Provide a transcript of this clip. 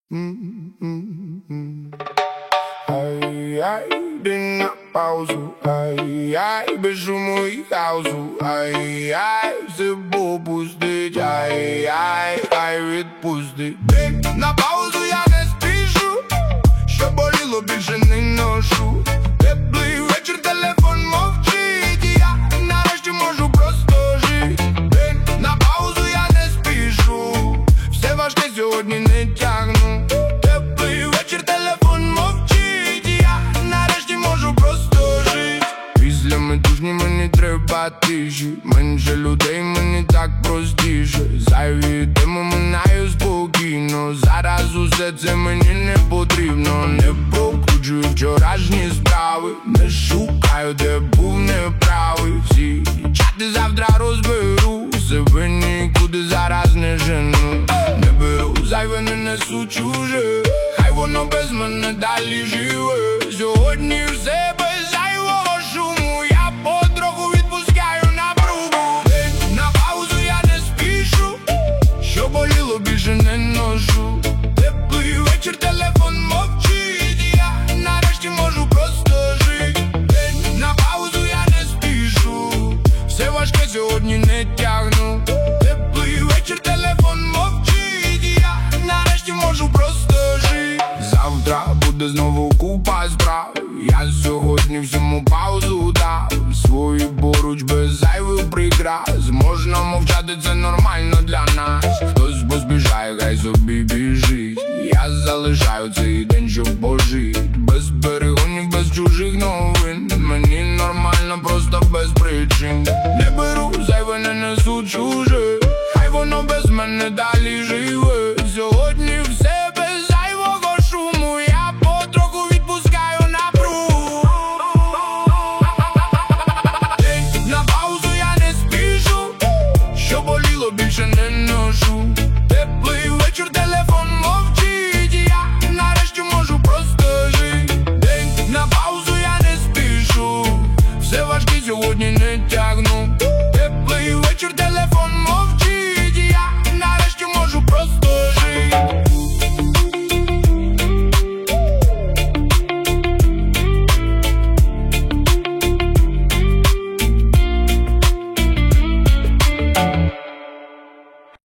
Ай-яй, день на паузу, ай-яй, без шуму і хаосу, ай-яй, все попустить, ай-яй, хай відпустить. День на паузу, я не спішу, що боліло, більше не ношу. Теплий вечір, телефон мовчить, і я нарешті можу просто жити. День на паузу, я не спішу, все важке сьогодні не тягну. Теплий вечір, телефон мовчить, і я нарешті можу просто жити. Після метушні мені треба тиші, менше людей, мені так простіше. Зайві теми минаю спокійно, зараз усе це мені не потрібно. Не прокручую вчорашні справи, не шукаю, де був неправий. Всі чати завтра розберу, себе нікуди зараз не жену. Не беру зайве, не несу чуже, хай воно без мене далі живе. Сьогодні все без зайвого шуму, я потроху відпускаю напругу. День на паузу, я не спішу, що боліло, більше не ношу. Теплий вечір, телефон мовчить, і я нарешті можу просто жити. День на паузу, я не спішу, все важке сьогодні не тягну. Теплий вечір, телефон мовчить, і я нарешті можу просто жити. Завтра буде знову купа справ, я сьогодні всьому паузу дав. Свої поруч без зайвих прикрас, можна мовчати, це нормально для нас. Хтось позбіжає, хай собі біжить, я залишаю цей день, щоб пожить. Без перегонів, без чужих новин, мені нормально, просто без причин. Не беру зайве, не несу чуже, хай воно без мене далі